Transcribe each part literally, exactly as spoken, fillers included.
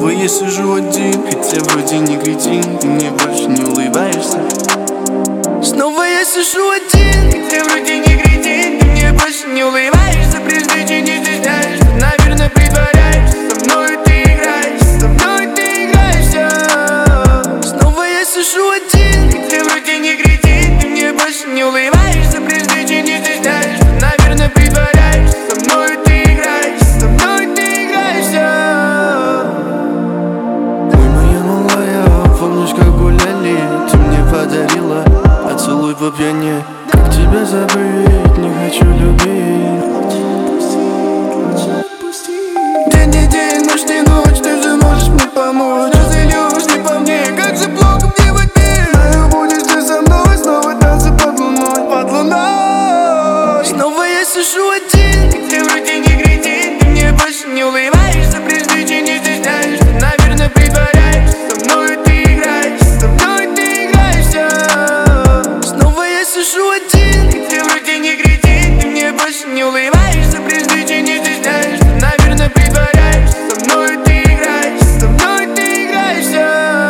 Снова я сижу один, хотя вроде не кретин, ты мне больше не улыбаешься. Снова я сижу один, хотя вроде не кретин, ты мне больше не улыбаешься. Прежде чем не стесняешься, наверное, притворяешься. Со мной ты играешься, со мной ты играешься. Снова я сижу один, хотя вроде не кретин, ты мне больше не улыбаешься. Прежде чем не стесняешься, наверное, притворяешься. Со мной ты играешься, со мной ты играешься. Ой, моя малая, помнишь, как гуляли? Ты мне подарила поцелуй по пьяне. Как тебя забыть, не хочу любить. День не день, ночь не ночь, ты же можешь мне помочь. Разойдешь не по мне, как же плохо мне в ответ. Знаю, будешь ты со мной, снова танцы под луной, под луной. Снова я сижу один, хотя вроде не кретин, ты мне больше не улыбаешься. Прежде чем не стесняешься, наверное, притворяешься. Со мной ты играешься, со мной ты играешься. Снова я сижу один, хотя вроде не кретин, ты мне больше не улыбаешься. Прежде чем не стесняешься, наверное, притворяешься. Со мной ты играешься, со мной ты играешься.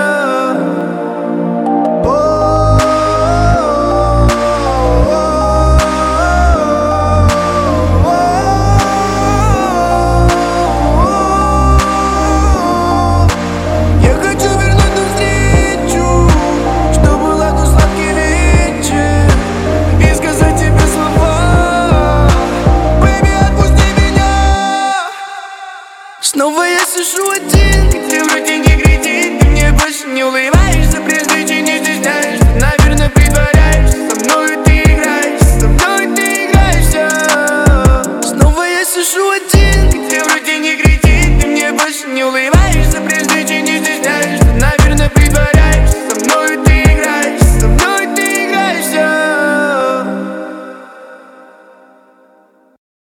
Я хочу вернуть ту встречу, что была тот сладкий вечер, и сказать тебе слова: Baby, отпусти меня. Снова я сижу один.